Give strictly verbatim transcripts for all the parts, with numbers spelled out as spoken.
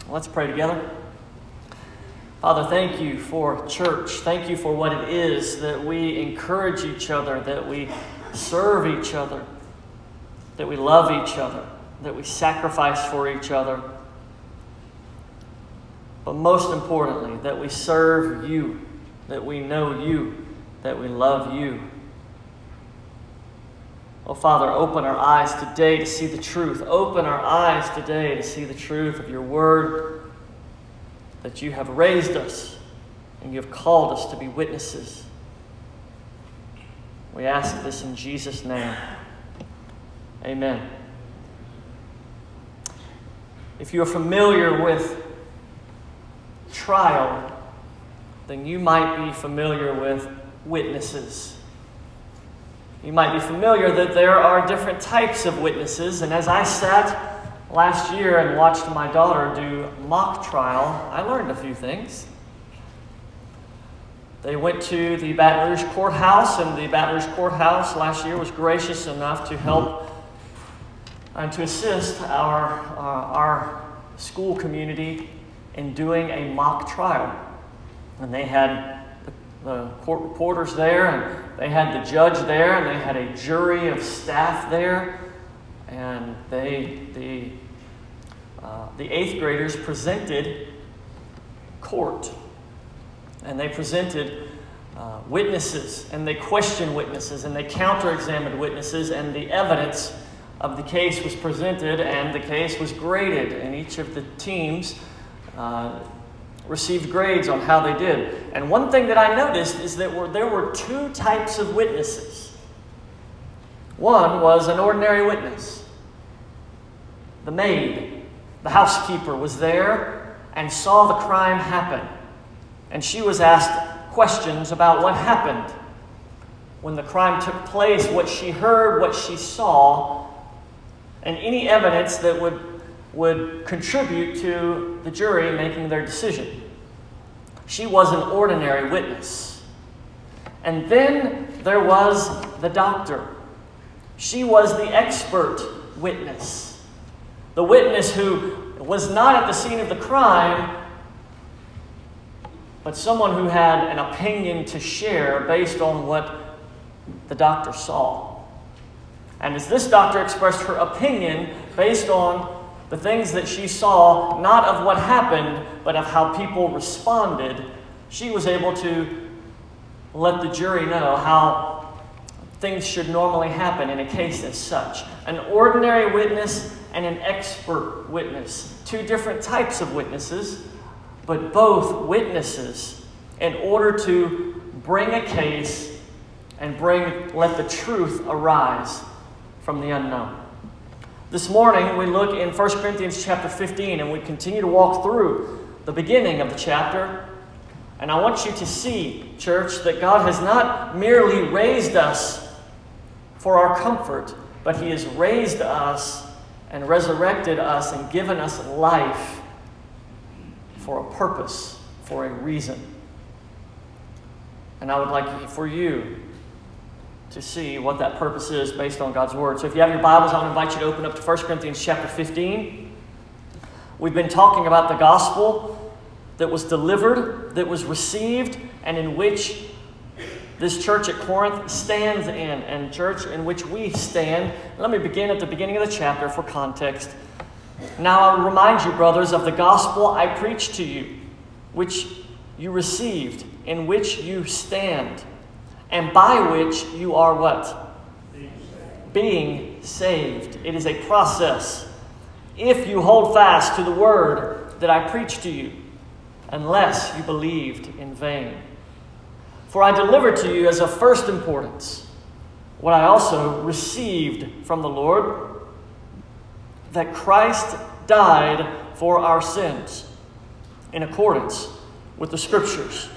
Let's pray together. Father, thank you for church. Thank you for what it is that we encourage each other, that we serve each other, that we love each other, that we sacrifice for each other. But most importantly, that we serve you, that we know you, that we love you. Oh, Father, open our eyes today to see the truth. Open our eyes today to see the truth of your word, that you have raised us and you have called us to be witnesses. We ask this in Jesus' name. Amen. If you are familiar with trial, then you might be familiar with witnesses. You might be familiar that there are different types of witnesses, and as I sat last year and watched my daughter do mock trial, I learned a few things. They went to the Baton Rouge courthouse, and the Baton Rouge courthouse last year was gracious enough to help and to assist our, uh, our school community in doing a mock trial. And they had the court reporters there, and they had the judge there, and they had a jury of staff there, and they, the, uh, the eighth graders presented court, and they presented uh, witnesses, and they questioned witnesses, and they counter-examined witnesses, and the evidence of the case was presented, and the case was graded, and each of the teams uh, received grades on how they did. And one thing that I noticed is that were, there were two types of witnesses. One was an ordinary witness. The maid, the housekeeper, was there and saw the crime happen. And she was asked questions about what happened when the crime took place, what she heard, what she saw, and any evidence that would would contribute to the jury making their decision. She was an ordinary witness. And then there was the doctor. She was the expert witness. The witness who was not at the scene of the crime, but someone who had an opinion to share based on what the doctor saw. And as this doctor expressed her opinion based on the things that she saw, not of what happened, but of how people responded, she was able to let the jury know how things should normally happen in a case as such. An ordinary witness and an expert witness. Two different types of witnesses, but both witnesses in order to bring a case and bring, let the truth arise from the unknown. This morning, we look in First Corinthians chapter fifteen, and we continue to walk through the beginning of the chapter. And I want you to see, church, that God has not merely raised us for our comfort, but He has raised us and resurrected us and given us life for a purpose, for a reason. And I would like for you to see what that purpose is based on God's Word. So if you have your Bibles, I want to invite you to open up to First Corinthians chapter fifteen. We've been talking about the gospel that was delivered, that was received, and in which this church at Corinth stands in, and church in which we stand. Let me begin at the beginning of the chapter for context. Now I will remind you, brothers, of the gospel I preached to you, which you received, in which you stand, and by which you are what? Being saved. Being saved. It is a process. If you hold fast to the word that I preached to you, unless you believed in vain. For I delivered to you as of first importance what I also received from the Lord, that Christ died for our sins in accordance with the Scriptures.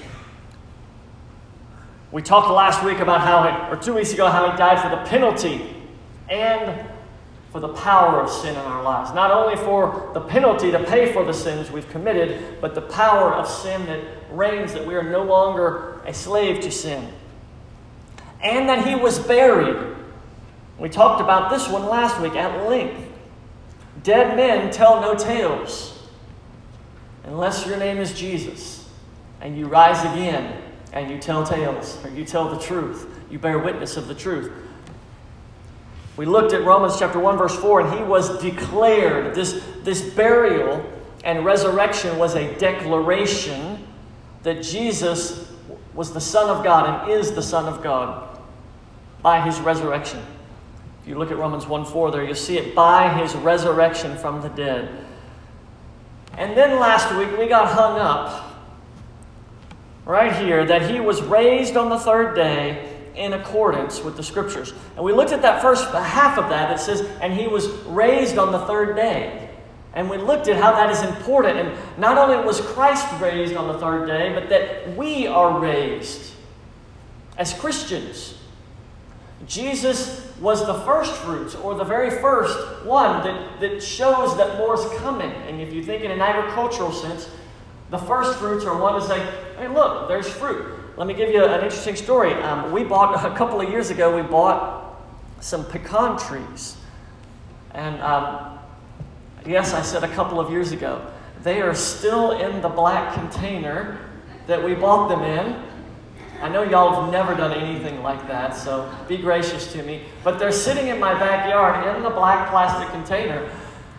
We talked last week about how, he, or two weeks ago, how He died for the penalty and for the power of sin in our lives. Not only for the penalty to pay for the sins we've committed, but the power of sin that reigns, that we are no longer a slave to sin. And that He was buried. We talked about this one last week at length. Dead men tell no tales. unless your name is Jesus, and you rise again, and you tell tales, or you tell the truth, you bear witness of the truth. We looked at Romans chapter one, verse four, and he was declared. This, this burial and resurrection was a declaration that Jesus was the Son of God and is the Son of God by his resurrection. If you look at Romans one four there, you'll see it, by his resurrection from the dead. And then last week we got hung up right here that he was raised on the third day in accordance with the Scriptures. And we looked at that first half of that. It says, and he was raised on the third day. And we looked at how that is important. And not only was Christ raised on the third day, but that we are raised as Christians. Jesus was the first fruits, or the very first one that, that shows that more is coming. And if you think in an agricultural sense, the first fruits are one to say, hey, look, there's fruit. Let me give you an interesting story. Um, we bought, a couple of years ago, we bought some pecan trees. And um, yes, I said a couple of years ago. They are still in the black container that we bought them in. I know y'all have never done anything like that, so be gracious to me. But they're sitting in my backyard in the black plastic container.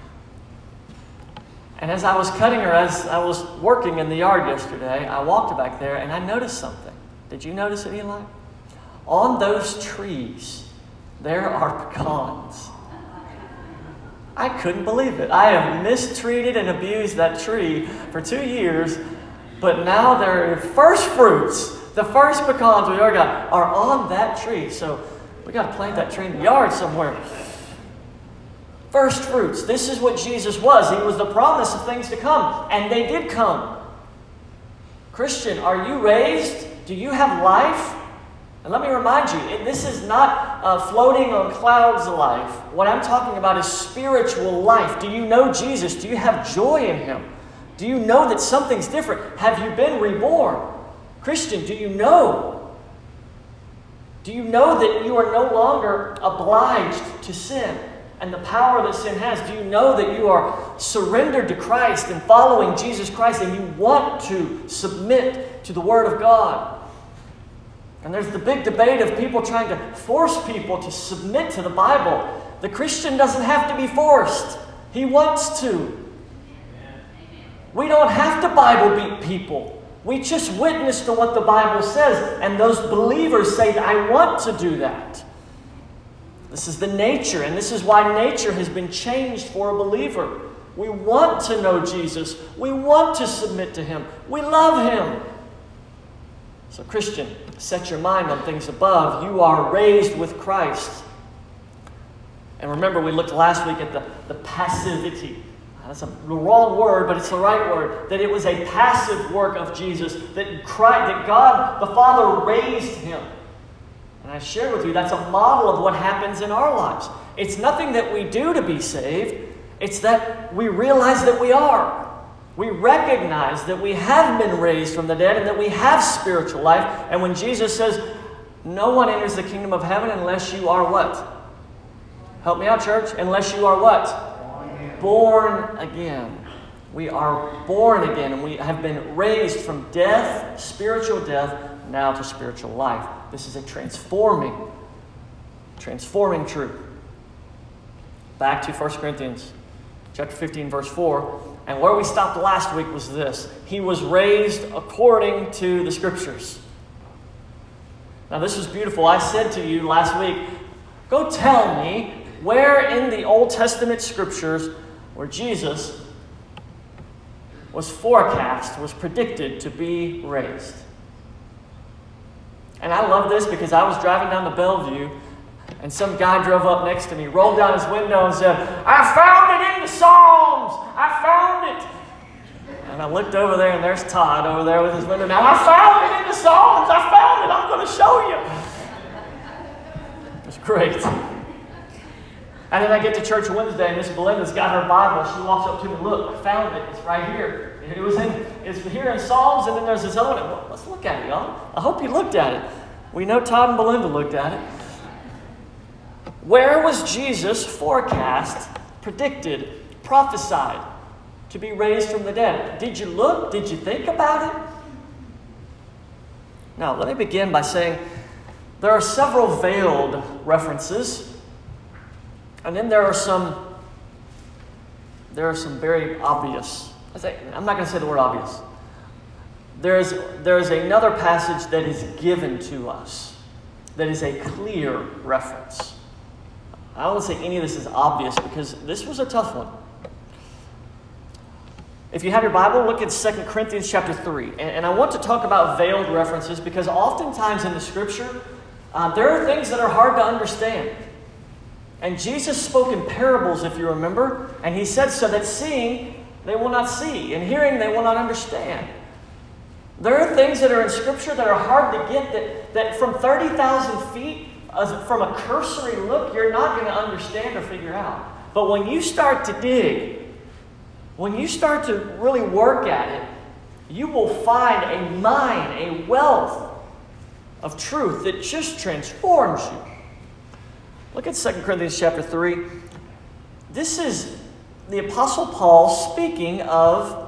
And as I was cutting her, as I was working in the yard yesterday, I walked back there and I noticed something. Did you notice it, Eli? On those trees, there are pecans. I couldn't believe it. I have mistreated and abused that tree for two years, but now they're first fruits. The first pecans we ever got are on that tree. So we got to plant that tree in the yard somewhere. First fruits. This is what Jesus was. He was the promise of things to come. And they did come. Christian, are you raised? Do you have life? And let me remind you, this is not uh, floating on clouds life. What I'm talking about is spiritual life. Do you know Jesus? Do you have joy in Him? Do you know that something's different? Have you been reborn? Christian, do you know? Do you know that you are no longer obliged to sin and the power that sin has? Do you know that you are surrendered to Christ and following Jesus Christ, and you want to submit to the Word of God? And there's the big debate of people trying to force people to submit to the Bible. The Christian doesn't have to be forced. He wants to. We don't have to Bible beat people. We just witness to what the Bible says, and those believers say, I want to do that. This is the nature, and this is why nature has been changed for a believer. We want to know Jesus. We want to submit to Him. We love Him. So, Christian, set your mind on things above. You are raised with Christ. And remember, we looked last week at the, the passivity. That's a wrong word, but it's the right word. That it was a passive work of Jesus. That, Christ, that God the Father raised Him. And I shared with you, that's a model of what happens in our lives. It's nothing that we do to be saved. It's that we realize that we are. We recognize that we have been raised from the dead and that we have spiritual life. And when Jesus says, no one enters the kingdom of heaven unless you are what? Help me out, church. Unless you are what? Born again. We are born again, and we have been raised from death, spiritual death, now to spiritual life. This is a transforming, transforming truth. Back to First Corinthians chapter fifteen, verse four. And where we stopped last week was this. He was raised according to the Scriptures. Now this is beautiful. I said to you last week, go tell me where in the Old Testament Scriptures where Jesus was forecast, was predicted to be raised. And I love this because I was driving down to Bellevue and some guy drove up next to me, rolled down his window and said, I found it in the Psalms! I found it! And I looked over there and there's Todd over there with his window down. I found it in the Psalms! I found it! I'm going to show you! It was great. And then I get to church Wednesday, and Miss Belinda's got her Bible. She walks up to me, look, I found it. It's right here. It was in, it's here in Psalms, and then there's this other one. Well, let's look at it, y'all. I hope you looked at it. We know Todd and Belinda looked at it. Where was Jesus forecast, predicted, prophesied? to be raised from the dead. Did you look? Did you think about it? Now, let me begin by saying there are several veiled references, and then there are some there are some very obvious. I say, I'm not going to say the word obvious. There is, there is another passage that is given to us that is a clear reference. I don't want to say any of this is obvious because this was a tough one. If you have your Bible, look at Second Corinthians chapter three. And, and I want to talk about veiled references because oftentimes in the Scripture, uh, there are things that are hard to understand. And Jesus spoke in parables, if you remember. And he said, so that seeing, they will not see. And hearing, they will not understand. There are things that are in Scripture that are hard to get, that, that from thirty thousand feet, as, from a cursory look, you're not going to understand or figure out. But when you start to dig, when you start to really work at it, you will find a mine, a wealth of truth that just transforms you. Look at Second Corinthians chapter three. This is the Apostle Paul speaking of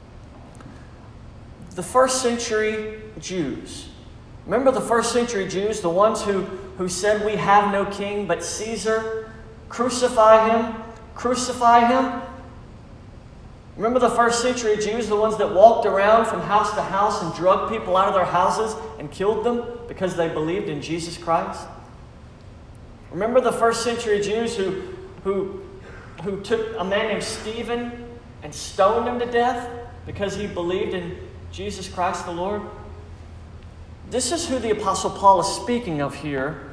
the first century Jews. Remember the first century Jews, the ones who, who said, we have no king but Caesar. Crucify him. Crucify him. Remember the first century Jews, the ones that walked around from house to house and drugged people out of their houses and killed them because they believed in Jesus Christ? Remember the first century Jews who, who, who took a man named Stephen and stoned him to death because he believed in Jesus Christ the Lord? This is who the Apostle Paul is speaking of here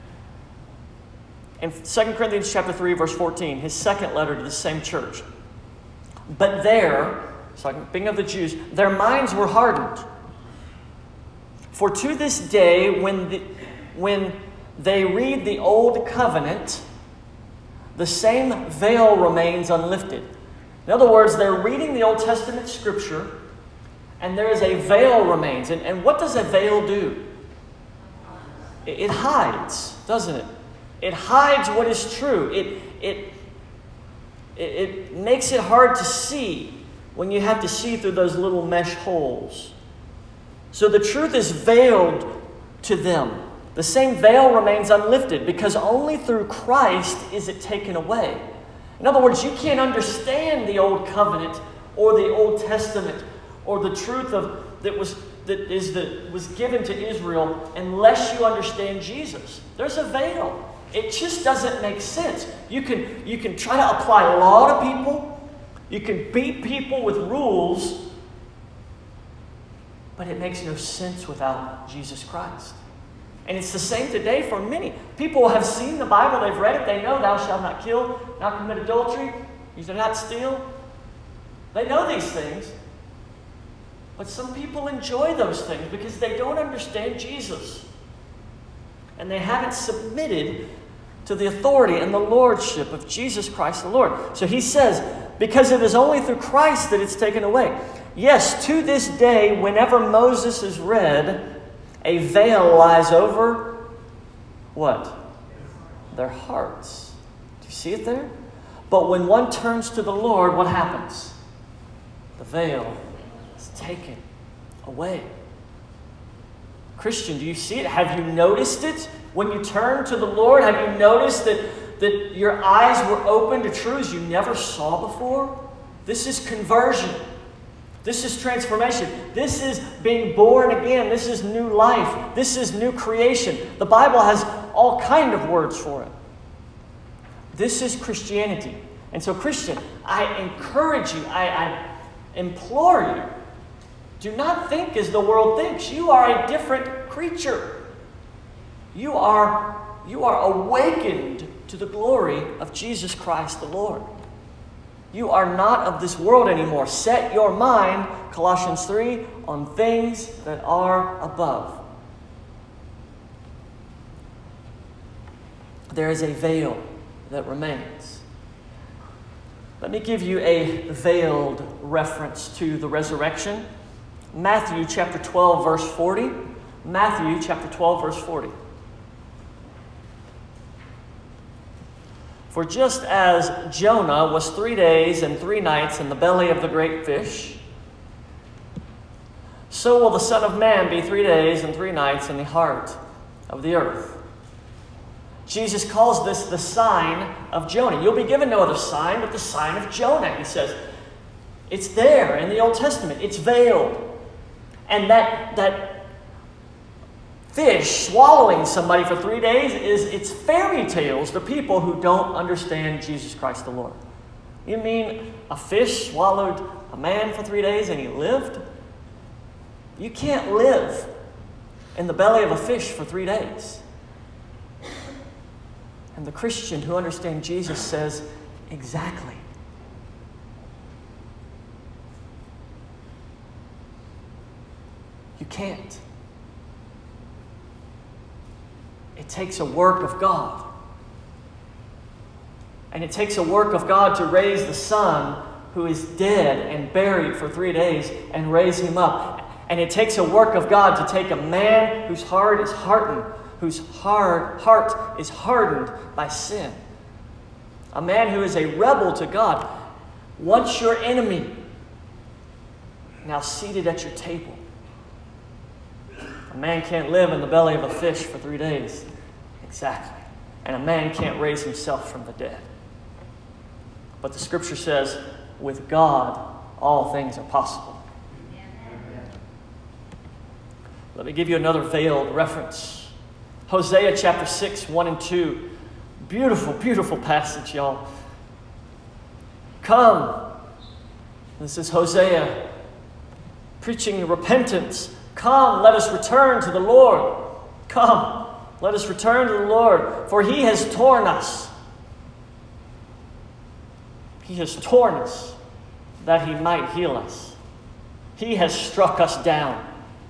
in Second Corinthians chapter three, verse fourteen, his second letter to the same church. But there, speaking of the Jews, their minds were hardened. For to this day, when, the, when they read the Old Covenant, the same veil remains unlifted. In other words, they're reading the Old Testament Scripture, and there is a veil remains. And, and what does a veil do? It, it hides, doesn't it? It hides what is true. It, it It, it makes it hard to see when you have to see through those little mesh holes. So the truth is veiled to them. The same veil remains unlifted because only through Christ is it taken away. In other words, you can't understand the Old Covenant or the Old Testament or the truth of that was that is that was given to Israel unless you understand Jesus. There's a veil. It just doesn't make sense. You can, you can try to apply law to people. You can beat people with rules. But it makes no sense without Jesus Christ. And it's the same today for many. People have seen the Bible. They've read it. They know thou shalt not kill, not commit adultery, you shall not steal. They know these things. But some people enjoy those things because they don't understand Jesus. And they haven't submitted to the authority and the lordship of Jesus Christ the Lord. So he says, because it is only through Christ that it's taken away. Yes, to this day, whenever Moses is read, a veil lies over what? Their hearts. Do you see it there? But when one turns to the Lord, what happens? The veil is taken away. Christian, do you see it? Have you noticed it? When you turn to the Lord, have you noticed that, that your eyes were open to truths you never saw before? This is conversion. This is transformation. This is being born again. This is new life. This is new creation. The Bible has all kind of words for it. This is Christianity. And so, Christian, I encourage you, I, I implore you, do not think as the world thinks. You are a different creature. You are, you are awakened to the glory of Jesus Christ the Lord. You are not of this world anymore. Set your mind, Colossians three, on things that are above. There is a veil that remains. Let me give you a veiled reference to the resurrection. Matthew chapter twelve, verse forty. Matthew chapter twelve, verse forty. For just as Jonah was three days and three nights in the belly of the great fish, so will the Son of Man be three days and three nights in the heart of the earth. Jesus calls this the sign of Jonah. You'll be given no other sign but the sign of Jonah, he says. It's there in the Old Testament. It's veiled. And that, that fish swallowing somebody for three days is it's fairy tales to people who don't understand Jesus Christ the Lord. You mean a fish swallowed a man for three days and he lived? You can't live in the belly of a fish for three days. And the Christian who understands Jesus says, exactly. You can't. It takes a work of God. And it takes a work of God to raise the Son who is dead and buried for three days and raise him up. And it takes a work of God to take a man whose heart is hardened, whose hard heart is hardened by sin. A man who is a rebel to God, once your enemy, now seated at your table. A man can't live in the belly of a fish for three days. Exactly. And a man can't raise himself from the dead. But the Scripture says, with God, all things are possible. Let me give you another veiled reference. Hosea chapter six, one and two. Beautiful, beautiful passage, y'all. Come. This is Hosea preaching repentance. Come, let us return to the Lord. Come, let us return to the Lord, for he has torn us. He has torn us that he might heal us. He has struck us down,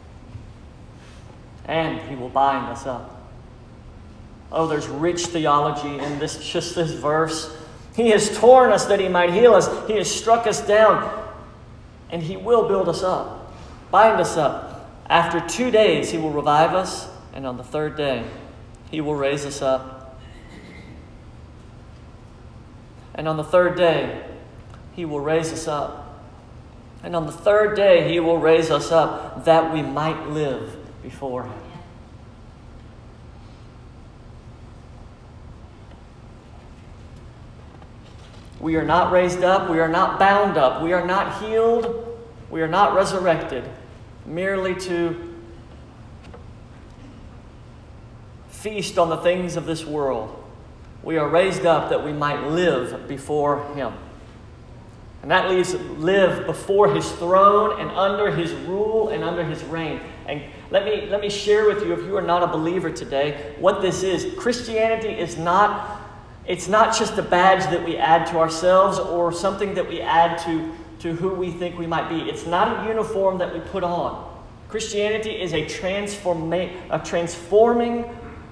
and he will bind us up. Oh, there's rich theology in this, just this verse. He has torn us that he might heal us. He has struck us down, and he will build us up, bind us up. After two days, he will revive us, and on the third day, he will raise us up. And on the third day, he will raise us up. And on the third day, he will raise us up that we might live before him. We are not raised up. We are not bound up. We are not healed. We are not resurrected merely to feast on the things of this world. We are raised up that we might live before him. And that leaves live before his throne and under his rule and under his reign. And let me, let me share with you, if you are not a believer today, what this is. Christianity is not, it's not just a badge that we add to ourselves or something that we add to to who we think we might be. It's not a uniform that we put on. Christianity is a, transforma- a transforming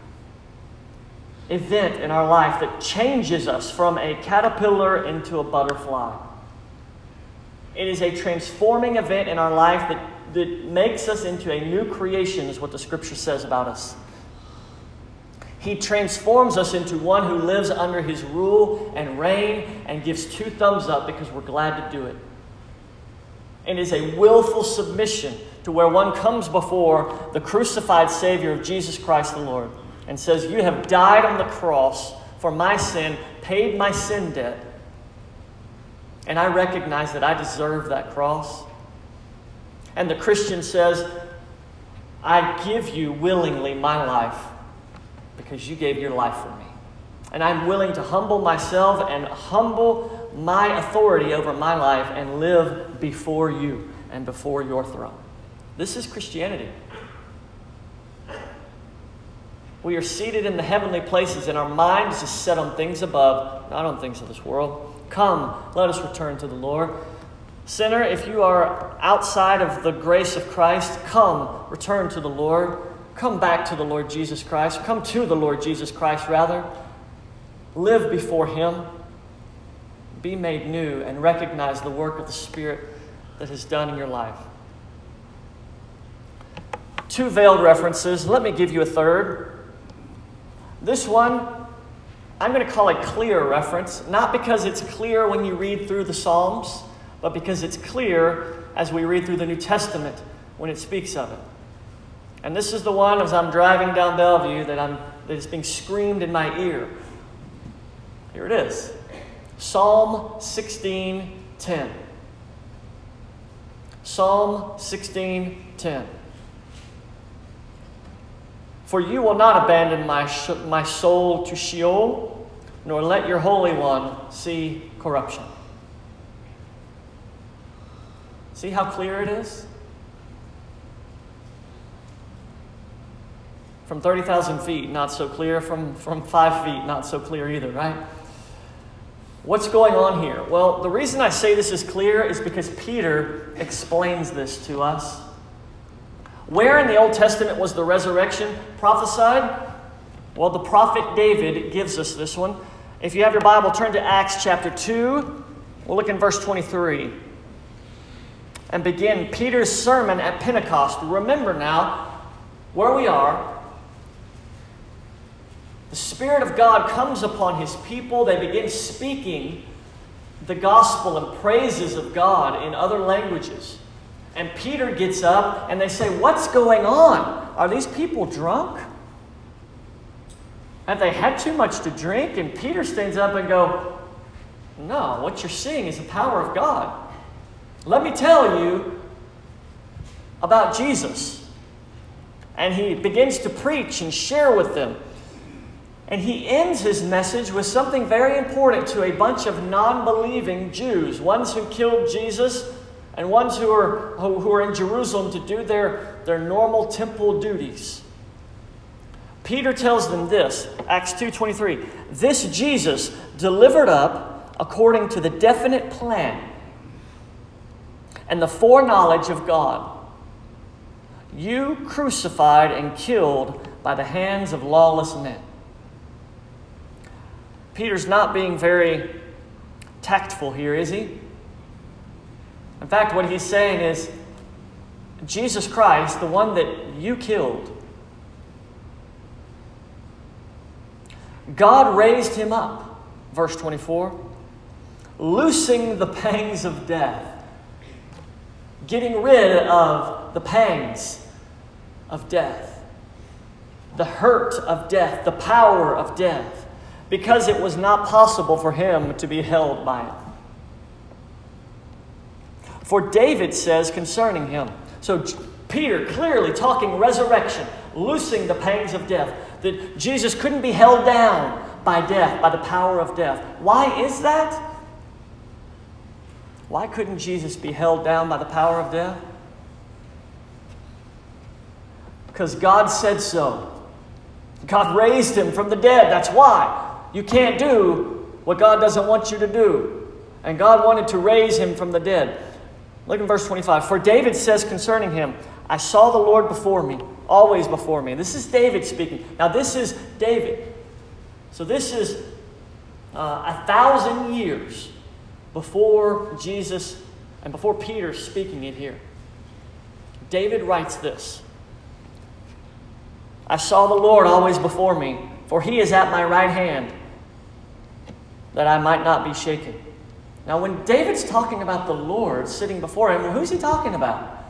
event in our life that changes us from a caterpillar into a butterfly. It is a transforming event in our life that, that makes us into a new creation, is what the Scripture says about us. He transforms us into one who lives under his rule and reign and gives two thumbs up because we're glad to do it. It is a willful submission to where one comes before the crucified Savior of Jesus Christ the Lord and says, you have died on the cross for my sin, paid my sin debt, and I recognize that I deserve that cross. And the Christian says, I give you willingly my life because you gave your life for me. And I'm willing to humble myself and humble my authority over my life and live before you and before your throne. This is Christianity. We are seated in the heavenly places, and our minds is set on things above, not on things of this world. Come, let us return to the Lord. Sinner, if you are outside of the grace of Christ, come, return to the Lord. Come back to the Lord Jesus Christ. Come to the Lord Jesus Christ, rather. Live before him. Be made new and recognize the work of the Spirit that is done in your life. Two veiled references. Let me give you a third. This one, I'm going to call a clear reference, not because it's clear when you read through the Psalms, but because it's clear as we read through the New Testament when it speaks of it. And this is the one as I'm driving down Bellevue that I'm that is being screamed in my ear. Here it is. Psalm sixteen ten. Psalm sixteen ten. For you will not abandon my, sh- my soul to Sheol, nor let your Holy One see corruption. See how clear it is? From thirty thousand feet, not so clear. From, from five feet, not so clear either, right? What's going on here? Well, the reason I say this is clear is because Peter explains this to us. Where in the Old Testament was the resurrection prophesied? Well, the prophet David gives us this one. If you have your Bible, turn to Acts chapter two. We'll look in verse twenty-three. And begin Peter's sermon at Pentecost. Remember now where we are. The Spirit of God comes upon His people. They begin speaking the gospel and praises of God in other languages. And Peter gets up and they say, what's going on? Are these people drunk? Have they had too much to drink? And Peter stands up and goes, no, what you're seeing is the power of God. Let me tell you about Jesus. And he begins to preach and share with them. And he ends his message with something very important to a bunch of non-believing Jews, ones who killed Jesus and ones who are, who, who are in Jerusalem to do their, their normal temple duties. Peter tells them this, Acts two twenty-three, this Jesus delivered up according to the definite plan and the foreknowledge of God, you crucified and killed by the hands of lawless men. Peter's not being very tactful here, is he? In fact, what he's saying is, Jesus Christ, the one that you killed, God raised him up, verse twenty-four, loosing the pangs of death, getting rid of the pangs of death, the hurt of death, the power of death, because it was not possible for him to be held by it. For David says concerning him, so Peter clearly talking resurrection, loosing the pangs of death, that Jesus couldn't be held down by death, by the power of death. Why is that? Why couldn't Jesus be held down by the power of death? Because God said so. God raised him from the dead. That's why. You can't do what God doesn't want you to do. And God wanted to raise him from the dead. Look in verse twenty-five. For David says concerning him, I saw the Lord before me, always before me. This is David speaking. Now this is David. So this is uh, a thousand years before Jesus and before Peter speaking it here. David writes this. I saw the Lord always before me, for he is at my right hand, that I might not be shaken. Now, when David's talking about the Lord sitting before him, who's he talking about?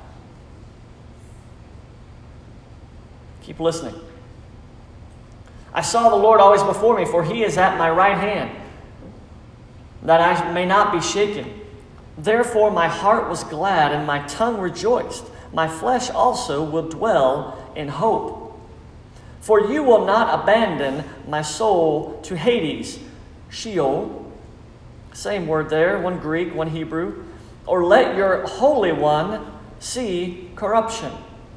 Keep listening. I saw the Lord always before me, for he is at my right hand, that I may not be shaken. Therefore my heart was glad, and my tongue rejoiced. My flesh also will dwell in hope. For you will not abandon my soul to Hades, Sheol, same word there, one Greek, one Hebrew, or let your Holy One see corruption.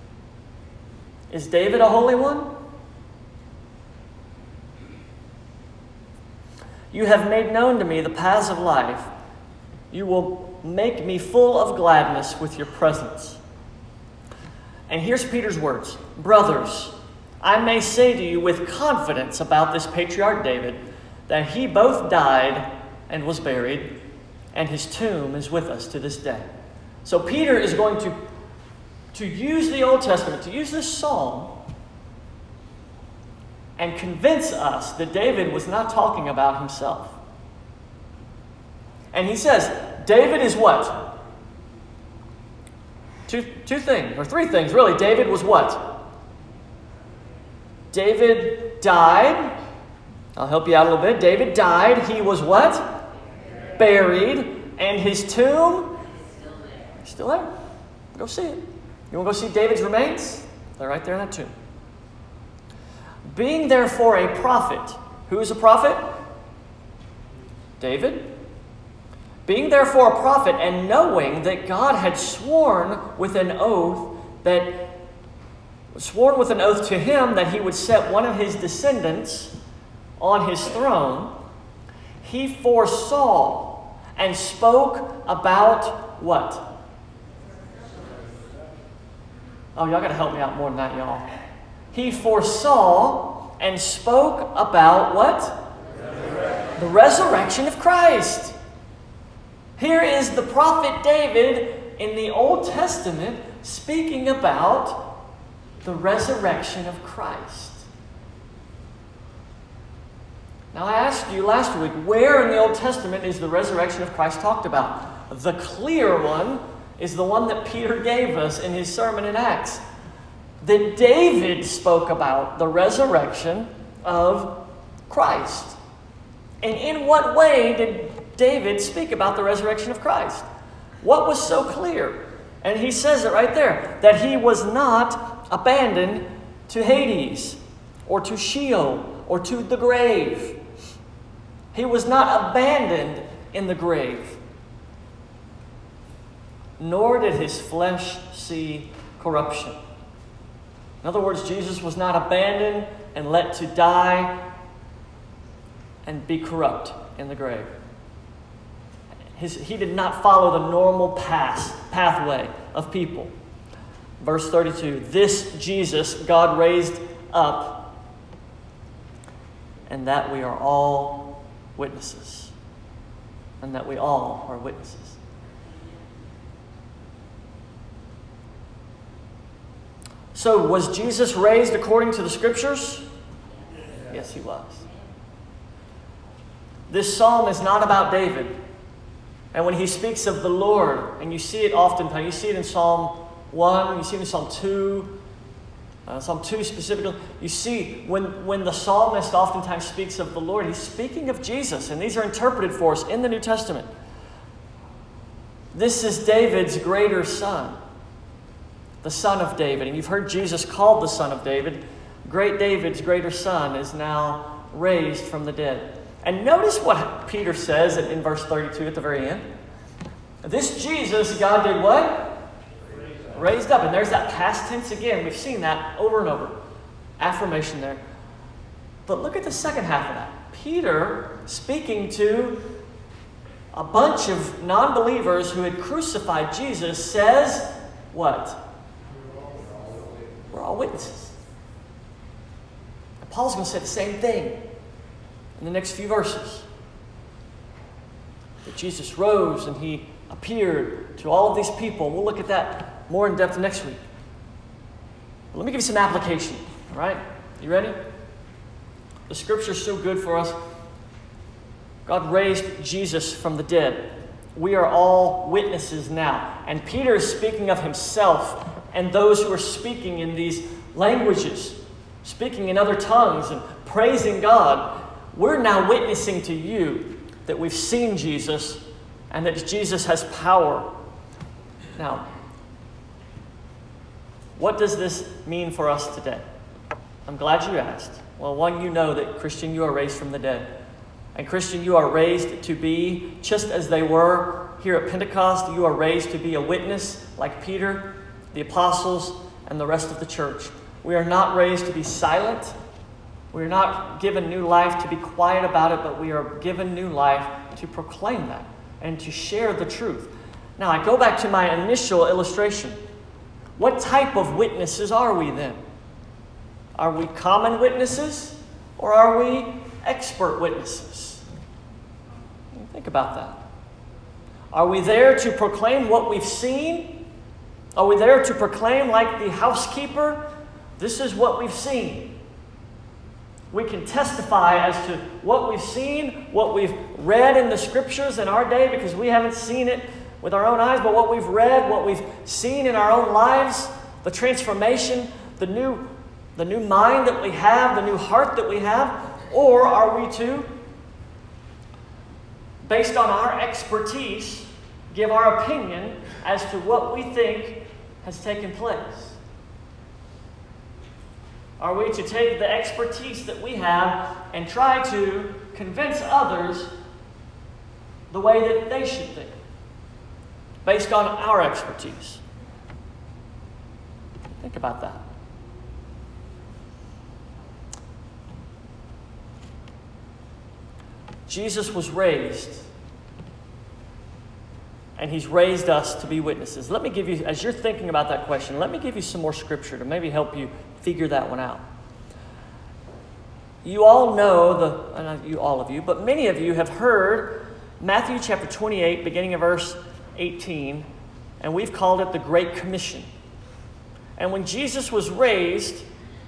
Is David a holy one? You have made known to me the paths of life. You will make me full of gladness with your presence. And here's Peter's words. Brothers, I may say to you with confidence about this patriarch David, that he both died and was buried, and his tomb is with us to this day. So Peter is going to, to use the Old Testament, to use this psalm, and convince us that David was not talking about himself. And he says, David is what? Two, two things, or three things, really. David was what? David died. I'll help you out a little bit. David died. He was what? Buried. And his tomb? Is still there. Go see it. You want to go see David's remains? They're right there in that tomb. Being therefore a prophet. Who is a prophet? David. Being therefore a prophet, and knowing that God had sworn with an oath that sworn with an oath to him that he would set one of his descendants on his throne, he foresaw and spoke about what? Oh, y'all got to help me out more than that, y'all. He foresaw and spoke about what? Resurrection. The resurrection of Christ. Here is the prophet David in the Old Testament speaking about the resurrection of Christ. Now, I asked you last week, where in the Old Testament is the resurrection of Christ talked about? The clear one is the one that Peter gave us in his sermon in Acts. That David spoke about the resurrection of Christ. And in what way did David speak about the resurrection of Christ? What was so clear? And he says it right there, that he was not abandoned to Hades, or to Sheol, or to the grave. He was not abandoned in the grave. Nor did his flesh see corruption. In other words, Jesus was not abandoned and let to die and be corrupt in the grave. His, he did not follow the normal path, pathway of people. Verse thirty-two, this Jesus God raised up, and that we are all witnesses. And that we all are witnesses. So, was Jesus raised according to the Scriptures? Yes, he was. This psalm is not about David. And when he speaks of the Lord, and you see it oftentimes, you see it in Psalm one, you see it in Psalm two, uh, Psalm two specifically, you see when, when the psalmist oftentimes speaks of the Lord, he's speaking of Jesus, and these are interpreted for us in the New Testament. This is David's greater son, the son of David. And you've heard Jesus called the son of David. Great David's greater son is now raised from the dead. And notice what Peter says in verse thirty-two at the very end. This Jesus, God did what? Raised up. Raised up. And there's that past tense again. We've seen that over and over. Affirmation there. But look at the second half of that. Peter, speaking to a bunch of non-believers who had crucified Jesus, says what? We're all witnesses. And Paul's going to say the same thing in the next few verses. That Jesus rose and he appeared to all of these people. We'll look at that more in depth next week. But let me give you some application. All right? You ready? The Scripture's so good for us. God raised Jesus from the dead. We are all witnesses now. And Peter is speaking of himself and those who are speaking in these languages, speaking in other tongues and praising God. We're now witnessing to you that we've seen Jesus and that Jesus has power. Now, what does this mean for us today? I'm glad you asked. Well, one, you know that, Christian, you are raised from the dead. And Christian, you are raised to be, just as they were here at Pentecost, you are raised to be a witness like Peter, the apostles, and the rest of the church. We are not raised to be silent. We are not given new life to be quiet about it, but we are given new life to proclaim that and to share the truth. Now, I go back to my initial illustration. What type of witnesses are we then? Are we common witnesses or are we expert witnesses? Think about that. Are we there to proclaim what we've seen? Are we there to proclaim like the housekeeper, this is what we've seen? We can testify as to what we've seen, what we've read in the Scriptures in our day, because we haven't seen it with our own eyes, but what we've read, what we've seen in our own lives, the transformation, the new, the new mind that we have, the new heart that we have. Or are we to, based on our expertise, give our opinion as to what we think has taken place? Are we to take the expertise that we have and try to convince others the way that they should think, based on our expertise? Think about that. Jesus was raised, and He's raised us to be witnesses. Let me give you, as you're thinking about that question, let me give you some more scripture to maybe help you figure that one out. You all know, the, not you, all of you, but many of you have heard Matthew chapter twenty-eight, beginning of verse eighteen, and we've called it the Great Commission. And when Jesus was raised,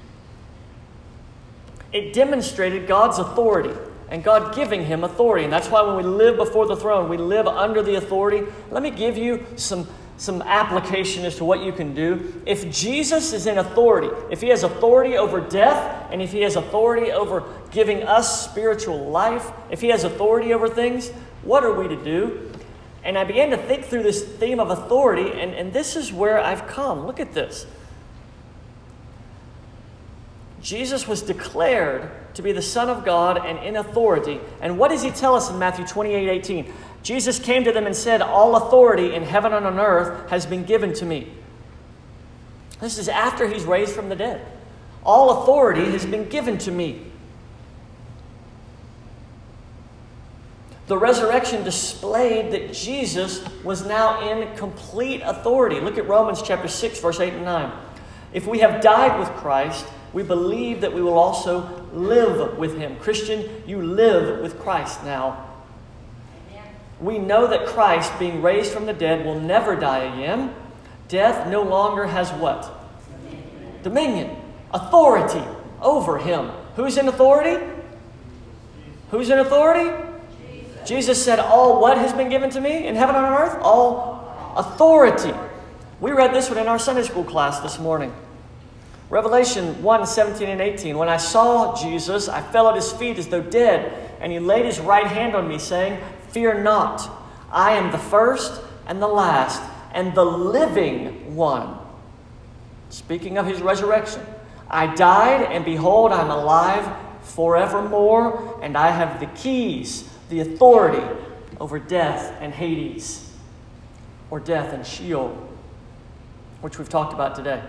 it demonstrated God's authority and God giving Him authority. And that's why when we live before the throne, we live under the authority. Let me give you some, some application as to what you can do. If Jesus is in authority, if He has authority over death, and if He has authority over giving us spiritual life, if He has authority over things, what are we to do? And I began to think through this theme of authority, and, and this is where I've come. Look at this. Jesus was declared to be the Son of God and in authority. And what does He tell us in Matthew twenty-eight eighteen? Jesus came to them and said, "All authority in heaven and on earth has been given to me." This is after He's raised from the dead. All authority has been given to me. The resurrection displayed that Jesus was now in complete authority. Look at Romans chapter six, verse eight and nine. If we have died with Christ, we believe that we will also live with Him. Christian, you live with Christ now. Amen. We know that Christ, being raised from the dead, will never die again. Death no longer has what? Dominion. Dominion. Authority over Him. Who's in authority? Who's in authority? Jesus. Jesus said, all what has been given to me in heaven and on earth? All authority. We read this one in our Sunday school class this morning. Revelation one, seventeen and eighteen. When I saw Jesus, I fell at His feet as though dead, and He laid His right hand on me, saying, "Fear not, I am the first and the last, and the living one." Speaking of His resurrection. I died, and behold, I am alive forevermore, and I have the keys, the authority over death and Hades, or death and Sheol, which we've talked about today.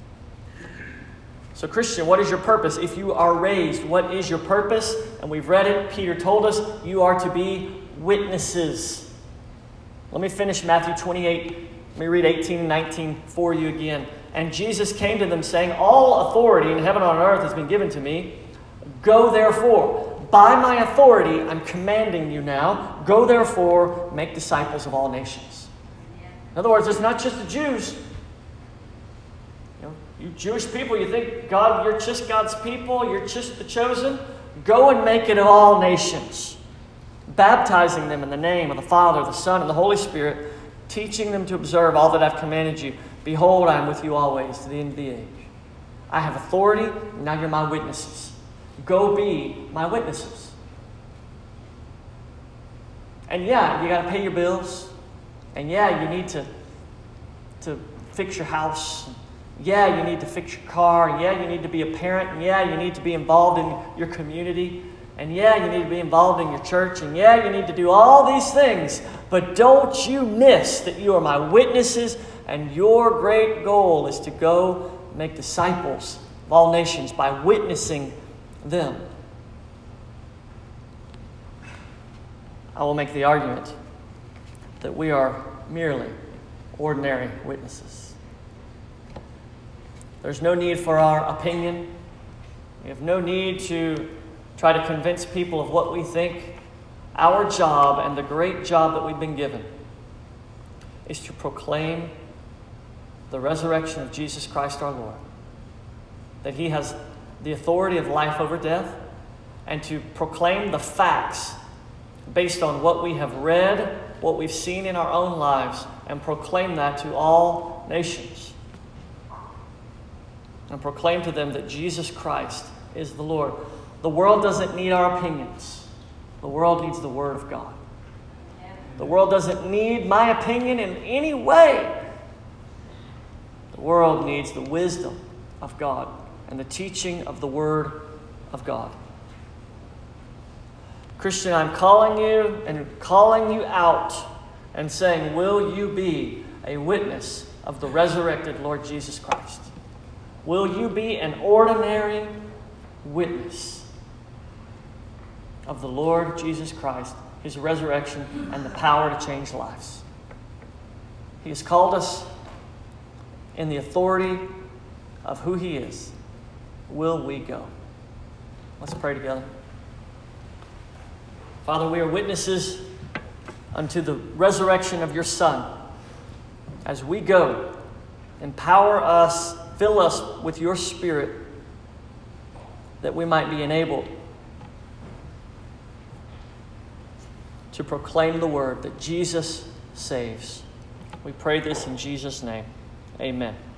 So Christian, what is your purpose? If you are raised, what is your purpose? And we've read it. Peter told us you are to be witnesses. Let me finish Matthew twenty-eight. Let me read eighteen and nineteen for you again. And Jesus came to them saying, "All authority in heaven and on earth has been given to me. Go therefore. By my authority, I'm commanding you now. Go therefore, make disciples of all nations." In other words, it's not just the Jews. You Jewish people, you think God, you're just God's people, you're just the chosen. Go and make it of all nations, baptizing them in the name of the Father, the Son, and the Holy Spirit, teaching them to observe all that I've commanded you. Behold, I am with you always to the end of the age. I have authority, and now you're my witnesses. Go be my witnesses. And yeah, you got to pay your bills. And yeah, you need to, to fix your house. Yeah, you need to fix your car. And yeah, you need to be a parent. And yeah, you need to be involved in your community. And yeah, you need to be involved in your church. And yeah, you need to do all these things. But don't you miss that you are my witnesses, and your great goal is to go make disciples of all nations by witnessing them. I will make the argument that we are merely ordinary witnesses. There's no need for our opinion. We have no need to try to convince people of what we think. Our job, and the great job that we've been given, is to proclaim the resurrection of Jesus Christ our Lord. That He has the authority of life over death and to proclaim the facts based on what we have read, what we've seen in our own lives, and proclaim that to all nations. And proclaim to them that Jesus Christ is the Lord. The world doesn't need our opinions. The world needs the Word of God. The world doesn't need my opinion in any way. The world needs the wisdom of God and the teaching of the Word of God. Christian, I'm calling you and calling you out and saying, will you be a witness of the resurrected Lord Jesus Christ? Will you be an ordinary witness of the Lord Jesus Christ, His resurrection, and the power to change lives? He has called us in the authority of who He is. Will we go? Let's pray together. Father, we are witnesses unto the resurrection of your Son. As we go, empower us, fill us with your Spirit, that we might be enabled to proclaim the word that Jesus saves. We pray this in Jesus' name. Amen.